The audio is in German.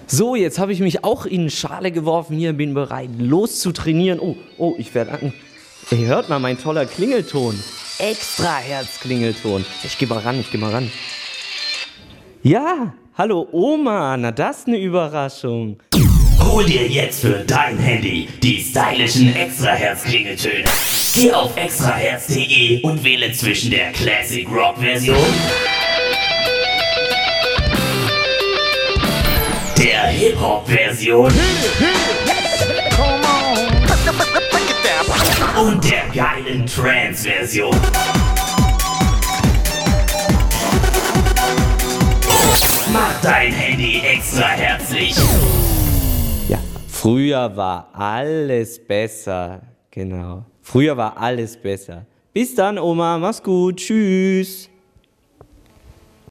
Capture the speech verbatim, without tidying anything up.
So, jetzt habe ich mich auch in eine Schale geworfen. Hier bin bereit, loszutrainieren. Oh, oh, ich werde an. Ihr hört mal, mein toller Klingelton. Extra Herz-Klingelton. Ich geh mal ran, ich geh mal ran. Ja, hallo Oma, na das ist eine Überraschung. Hol dir jetzt für dein Handy die stylischen Extra-Herz-Klingeltöne. Geh auf extraherz punkt de und wähle zwischen der Classic Rock Version, der Hip-Hop Version und der geilen Trance Version. Mach dein Handy extra herzlich. Ja, früher war alles besser. Genau. Früher war alles besser. Bis dann, Oma. Mach's gut. Tschüss.